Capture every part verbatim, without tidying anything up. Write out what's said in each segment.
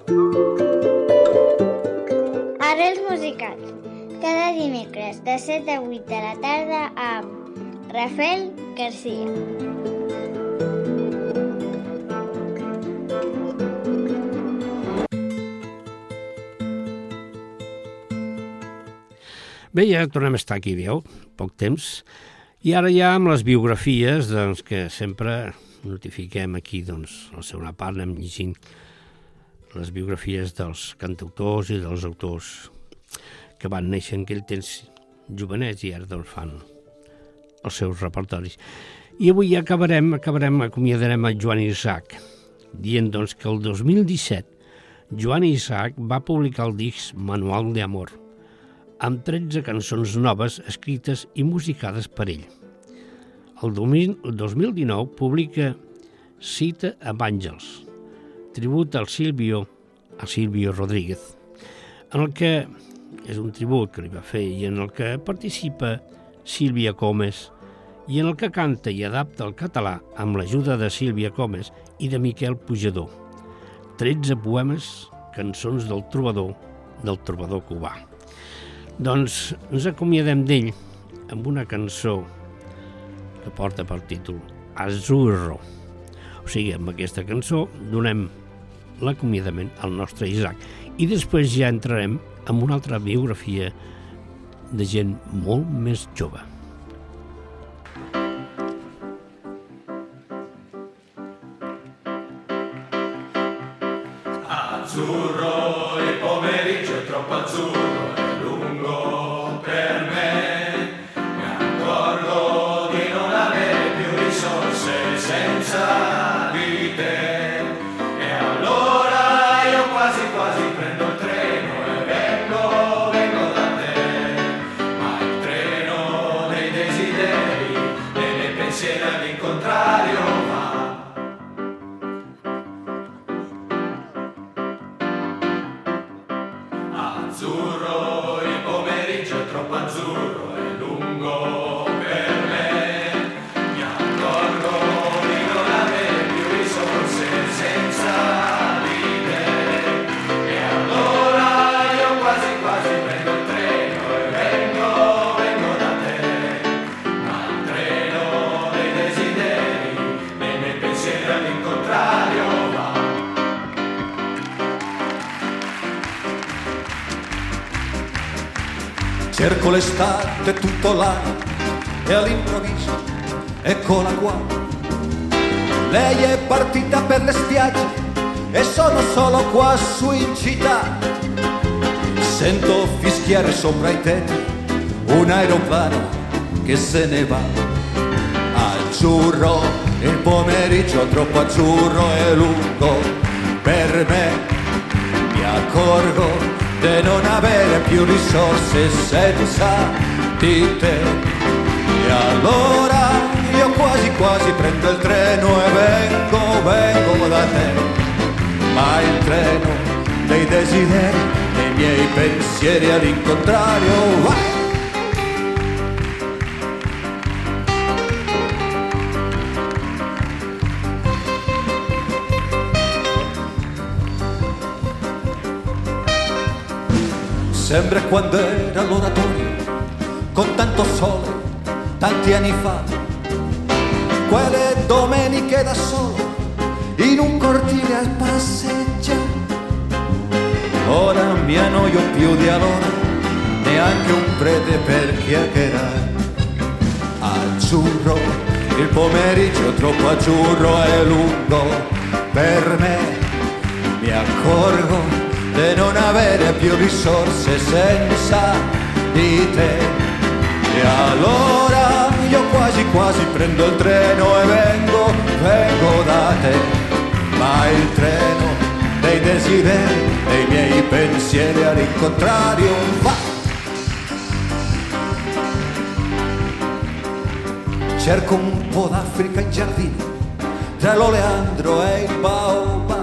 Arrels musicals. Cada dimecres de set a vuit de la tarda amb Rafael Garcia. Bé, ja tornem a estar aquí, veieu? Poc temps. I ara ja amb les biografies, doncs, que sempre notifiquem aquí, doncs, a la segona part anem llegint les biografies dels cantautors i dels autors que van néixer en aquell temps jovenets i ara doncs fan els seus repertoris. I avui ja acabarem, acabarem, acomiadarem a Joan Isaac, dient doncs que el dos mil disset Joan Isaac va publicar el disc Manual de Amor, amb tretze cançons noves escrites i musicades per ell. El dos mil dinou publica Cita amb Àngels, tribut al Silvio, a Silvio Rodríguez, en el que és un tribut que li va fer i en el que participa Sílvia Comes i en el que canta i adapta al català amb l'ajuda de Sílvia Comes i de Miquel Pujador. tretze poemes, cançons del trobador, del trobador cubà. Doncs ens acomiadem d'ell amb una cançó que porta per títol Azzurro. O sigui, amb aquesta cançó donem l'acomiadament al nostre Isaac i després ja entrarem en una altra biografia de gent molt més jove. Azzurro, il pomeriggio è troppo azzurro, è lungo per me, mi accorgo di non avere più risorse senza di te, e allora io quasi quasi prendo il treno e vengo, vengo da te, ma il treno dei desideri, dei miei pensieri all'incontrario va. Azzurro, il pomeriggio è troppo azzurro, è lungo per me, mi accorgo di non avere più risorse senza di te, e allora io quasi quasi prendo il treno e vengo, vengo da te, ma il treno dei desideri, dei miei pensieri all'incontrario va. Cerco l'estate tutto l'anno e all'improvviso eccola qua. Lei è partita per le spiagge e sono solo qua su in città. Sento fischiare sopra i tetti un aeroplano che se ne va. Azzurro, il pomeriggio troppo azzurro e lungo per me. Mi accorgo di non avere più risorse senza di te, e allora io quasi quasi prendo il treno e vengo, vengo da te, ma il treno dei desideri, dei miei pensieri all'incontrario va. Sembra quando era l'oratorio, con tanto sole, tanti anni fa. Quelle domeniche da solo, in un cortile al passeggio. Ora mi annoio più di allora, neanche un prete per chiacchierare. Azzurro, il pomeriggio troppo azzurro e lungo per me. Mi accorgo di non avere più risorse senza di te, e allora io quasi quasi prendo il treno e vengo, vengo da te, ma il treno dei desideri, dei miei pensieri all'incontrario va. Cerco un po' d'Africa in giardino, tra l'oleandro e il baobab,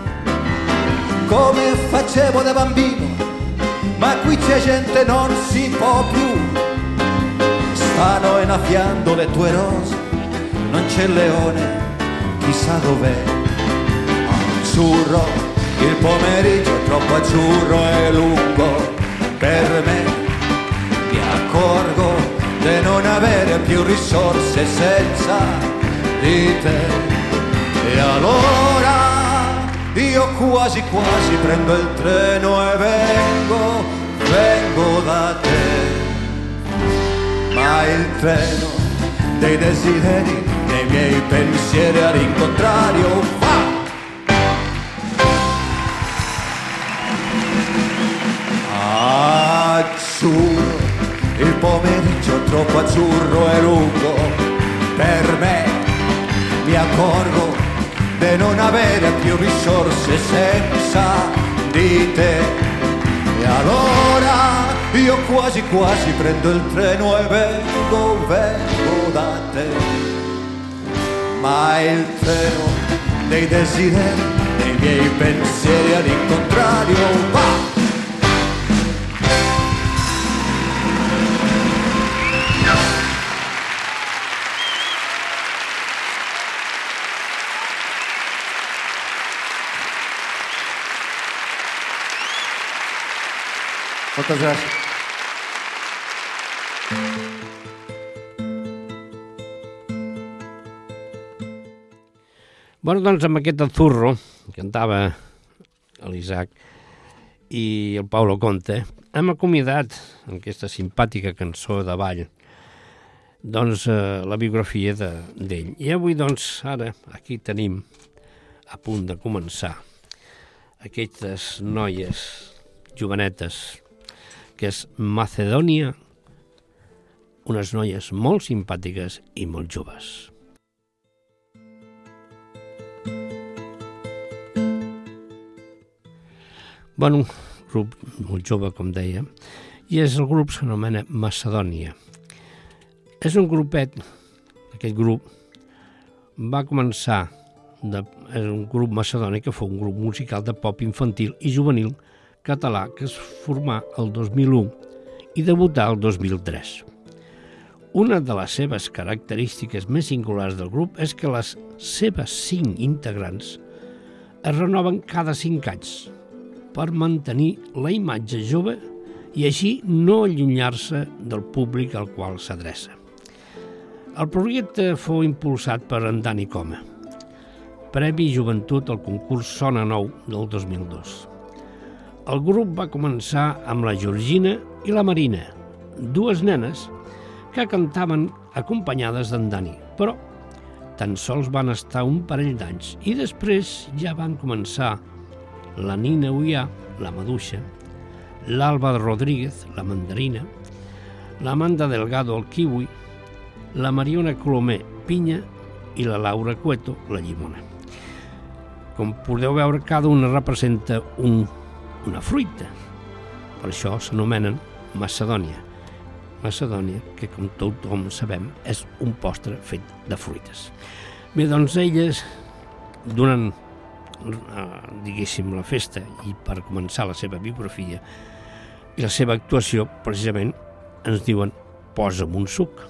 come facevo da bambino, ma qui c'è gente non si può più. Stanno innaffiando le tue rose, non c'è il leone, chissà dov'è. Azzurro, il pomeriggio troppo azzurro e lungo per me, mi accorgo di non avere più risorse senza di te. E allora io quasi quasi prendo il treno e vengo, vengo da te. Ma il treno dei desideri, dei miei pensieri all'incontrario va. Azzurro, il pomeriggio troppo azzurro e lungo per me, mi accorgo di non avere più risorse senza di te. E allora io quasi quasi prendo il treno e vengo, vengo da te. Ma il treno dei desideri, dei miei pensieri all'incontrario va. Moltes gràcies. Bueno, doncs amb aquest Azzurro, cantava l'Isaac i el Paulo Conte, hem acomiadat en aquesta simpàtica cançó de ball doncs eh, la biografia d'ell. De, I avui, doncs, ara, aquí tenim a punt de començar aquestes noies jovenetes, que és Macedònia, unes noies molt simpàtiques i molt joves. Bueno, un grup molt jove, com deia, i és el grup que s'anomena Macedònia. És un grupet, aquest grup va començar, de, és un grup macedoni que fou un grup musical de pop infantil i juvenil català que es formà el dos mil u i debutà el dos mil tres. Una de les seves característiques més singulars del grup és que les seves cinc integrants es renoven cada cinc anys per mantenir la imatge jove i així no allunyar-se del públic al qual s'adreça. El projecte fou impulsat per en Dani Coma, Premi Joventut al concurs Sona Nou del dos mil dos. El grup va començar amb la Georgina i la Marina, dues nenes que cantaven acompanyades d'en Dani, però tan sols van estar un parell d'anys i després ja van començar la Nina Ullà, la Maduixa, l'Alba Rodríguez, la Mandarina, l'Amanda Delgado, el Kiwi, la Mariona Colomer, Pinya, i la Laura Cueto, la Llimona. Com podeu veure, cada una representa un una fruita. Per això s'anomenen Macedònia. Macedònia, que com tothom sabem, és un postre fet de fruites. Bé, doncs elles, durant, diguéssim, la festa i per començar la seva biografia i la seva actuació, precisament, ens diuen posa'm un suc.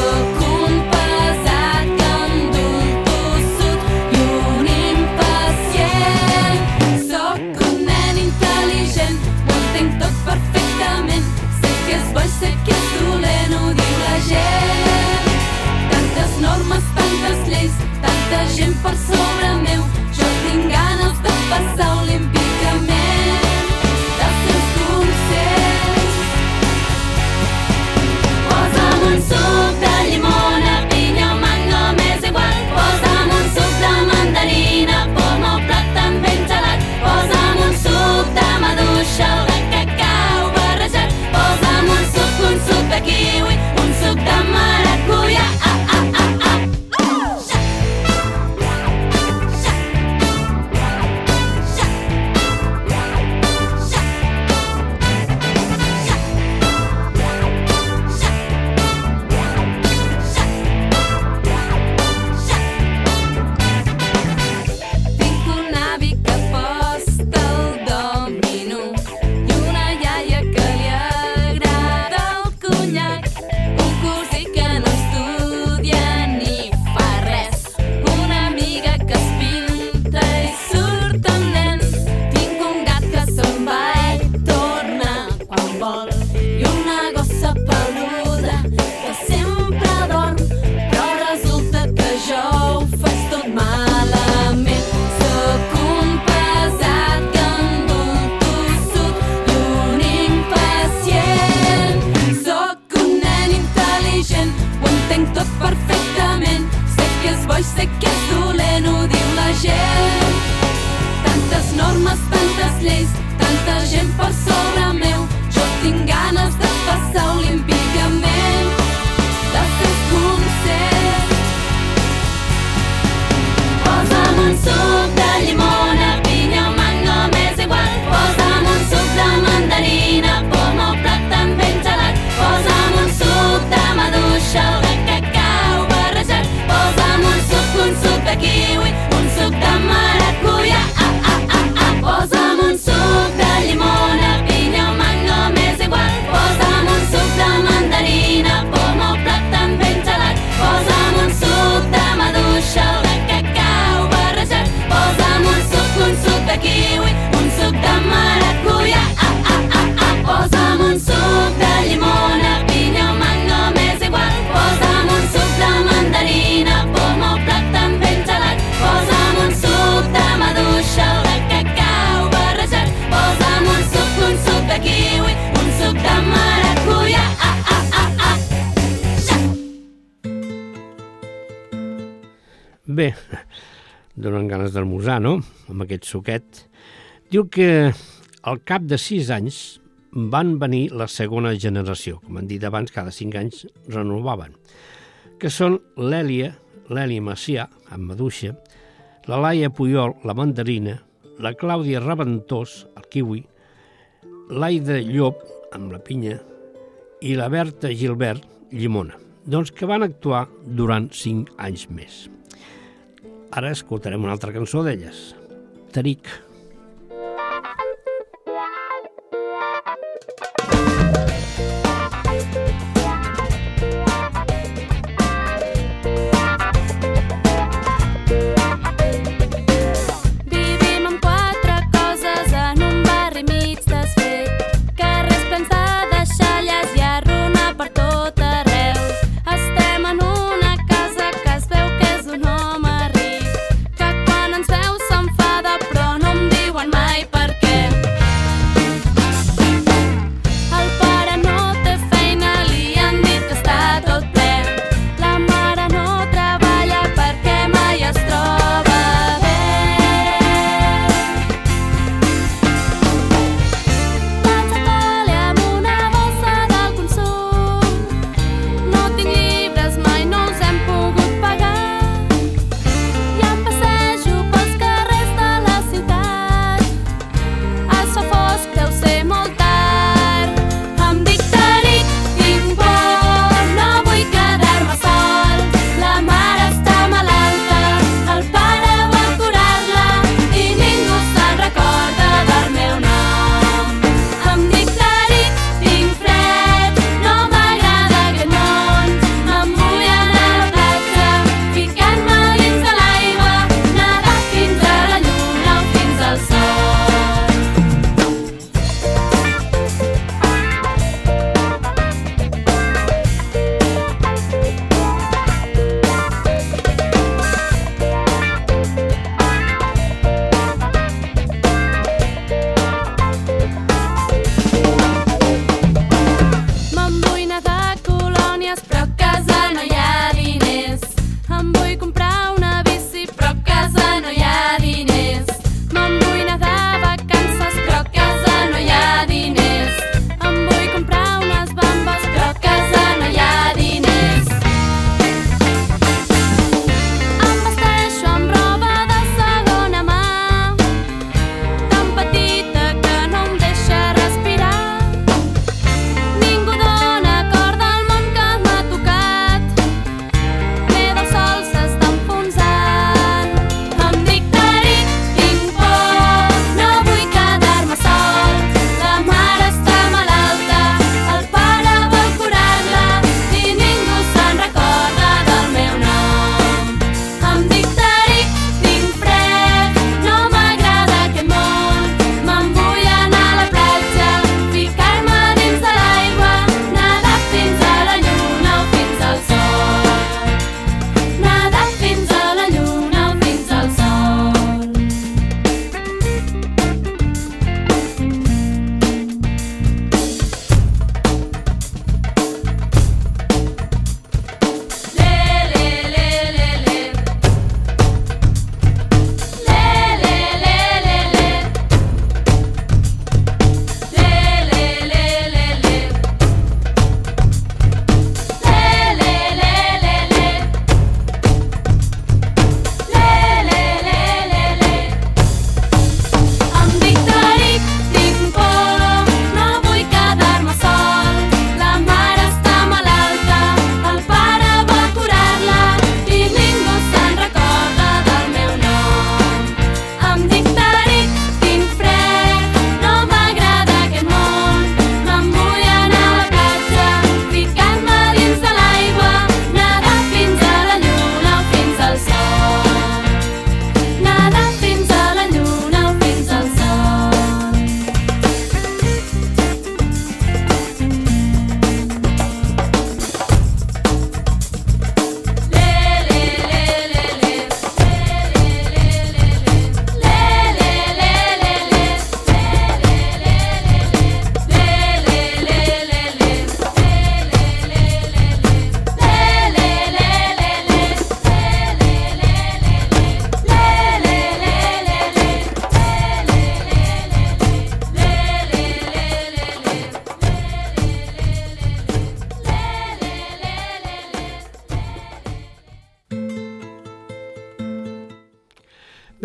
Pacient Bé, donen ganes d'almorzar, no?, amb aquest suquet. Diu que al cap de sis anys van venir la segona generació, com han dit abans, cada cinc anys renovaven, que són l'Èlia, l'Èlia Macià, amb maduixa, la Laia Puyol, la mandarina, la Clàudia Reventós, el kiwi, l'Aida Llop, amb la pinya, i la Berta Gilbert, llimona, doncs que van actuar durant cinc anys més. Ara escoltarem una altra cançó d'elles, Taric. No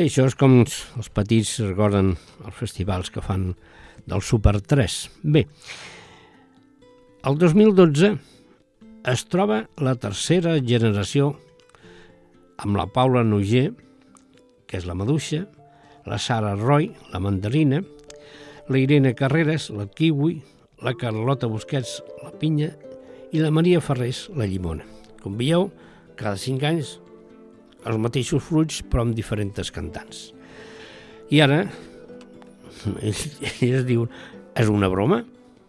Bé, això és com els petits recorden els festivals que fan del Super tres. Bé, el dos mil dotze es troba la tercera generació amb la Paula Noguer, que és la maduixa, la Sara Roy, la mandarina, la Irene Carreras, la kiwi, la Carlota Busquets, la pinya, i la Maria Ferrés, la llimona. Com veieu, cada cinc anys els mateixos fruits, però amb diferents cantants. I ara, ells, ells diuen, és una broma?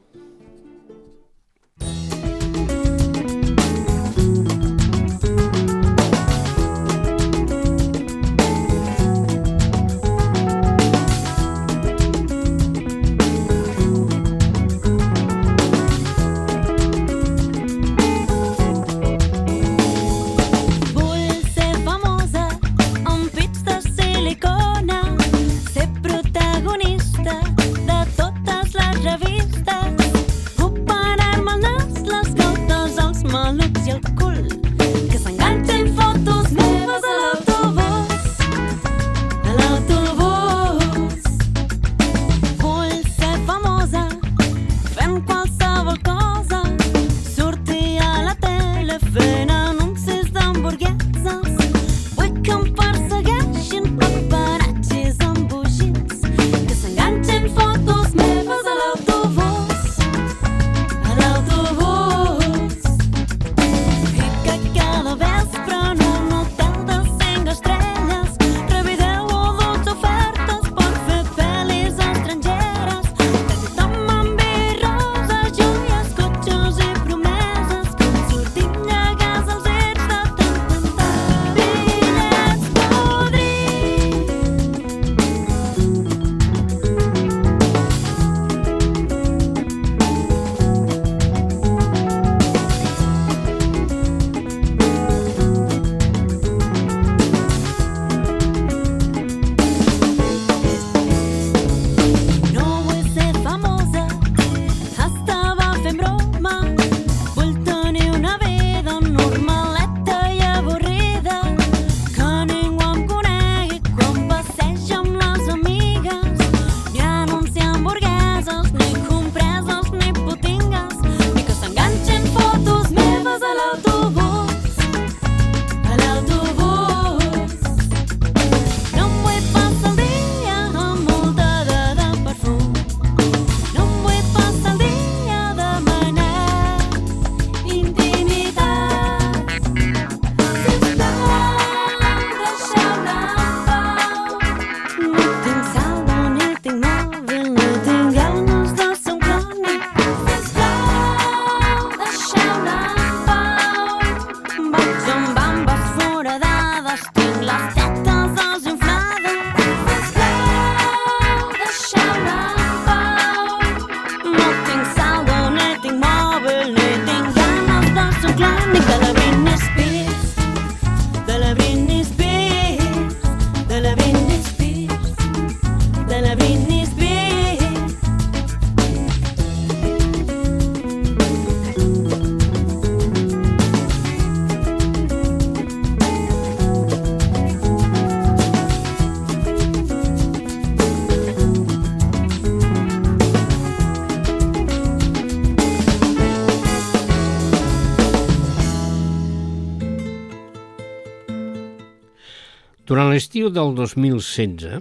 Durant l'estiu del dos mil setze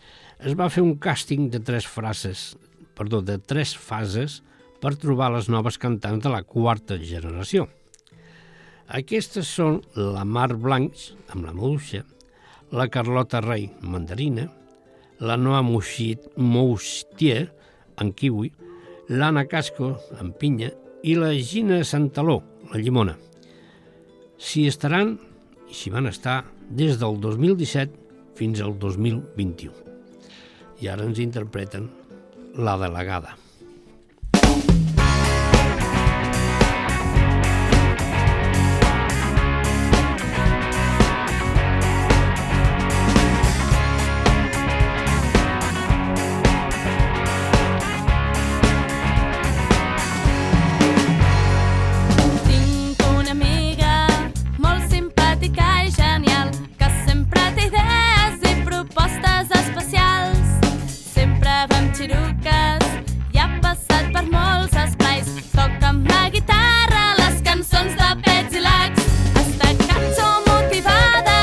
es va fer un càsting de tres frases, perdó, de tres fases per trobar les noves cantants de la quarta generació. Aquestes són la Mar Blancs, amb la maduixa, la Carlota Rey, mandarina, la Noa Moustier, en kiwi, l'Anna Casco, en pinya, i la Gina Santaló, la llimona. S'hi estaran, i s'hi van estar, des del dos mil disset fins al dos mil vint-i-u. I ara ens interpreten La Delegada. Propòsits xiruques i ha passat per molts esplais. Toca amb la guitarra les cançons de pets i lacs. Esta cançó motivada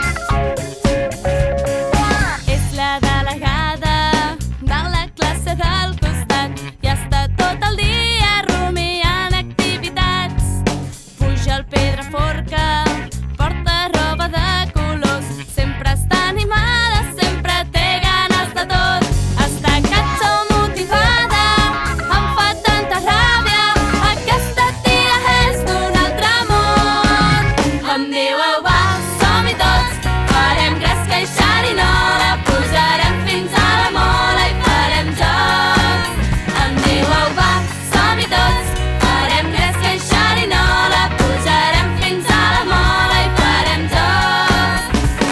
és la delegada de la classe del costat i està tot el dia rumiant activitats. Puja el Pedraforca, porta roba de colors, sempre està animada, sempre té ganes de tot. Esta cançó motivada em fa tanta ràbia, aquesta tia és d'un altre món. Em diu, va, som-hi tots, farem gresca i xerinola, pujarem fins a la mola i farem jocs. Em diu, va, som-hi tots, farem gresca i xerinola, pujarem fins a la mola i farem jocs.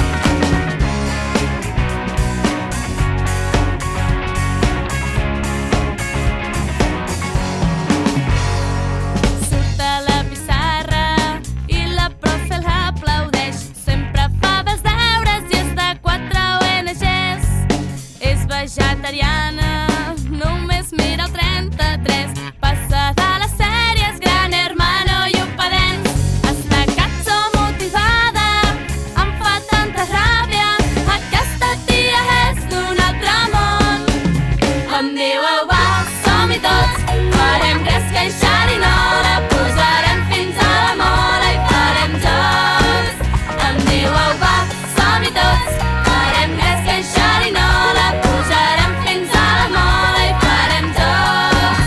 Surt a la pissarra i la profe l'aplaudeix. Sempre fa bé els deures i és de quatre O N Ges. És vegetariana, només mira el trenta-tres. Passa de les sèries Gran Hermano i Opadens. Esta cançó motivada em fa tanta ràbia, aquesta tia és d'un altre món. Em diu, va, som-hi tots, farem gresca i xerinola, pujarem fins a la mola i farem jocs. Em diu, va, som-hi tots, farem gresca i xerinola, pujarem fins a la mola i farem jocs.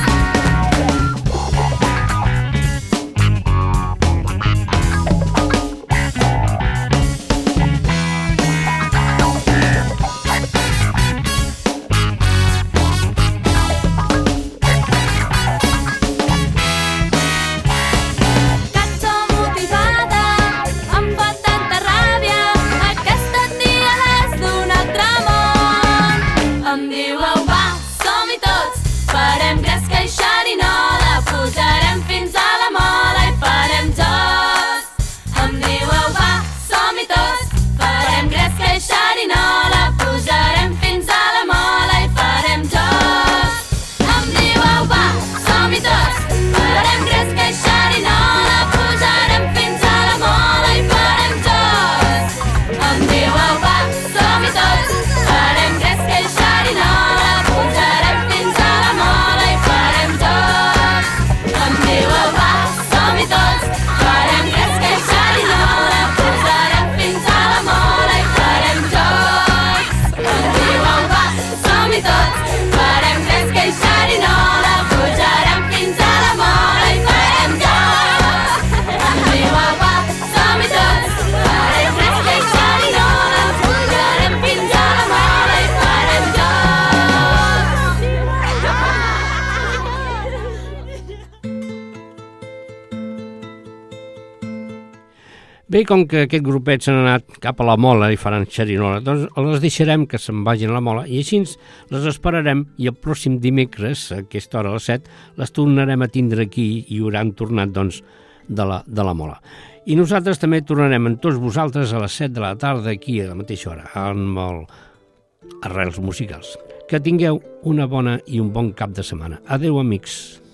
Cançó motivada em fa tanta ràbia, aquesta tia és d'un altre món. Em diu, va, som-hi tots, farem gresca i xerinola, pujarem fins a la mola i farem jocs. Em diu, va, som-hi tots, farem gresca i xerinola, pujarem fins a la mola i farem jocs. Em diu, va, som-hi tots, farem gresca i xerinola, pujarem fins a la mola i farem jocs. Em diu, va, som-hi tots, farem gresca i xerinola, pujarem fins a la mola i farem jocs. Em diu, va, som-hi tots, farem gresca i xerinola, pujarem fins a la mola i farem jocs. Em diu, va, som-hi tots, farem gresca i xerinola, pujarem fins a la mola i farem jocs. Em diu, va, som-hi tots, farem gresca i xerinola, pujarem fins a la mola i farem Bé, com que aquest grupet s'han anat cap a la mola i faran xerinola, doncs les deixarem que se'n vagin a la mola i així les esperarem i el pròxim dimecres, a aquesta hora a les set, les tornarem a tindre aquí i hauran tornat, doncs, de la, de la mola. I nosaltres també tornarem amb tots vosaltres a les set de la tarda aquí a la mateixa hora, amb el Arrels Musicals. Que tingueu una bona i un bon cap de setmana. Adeu, amics.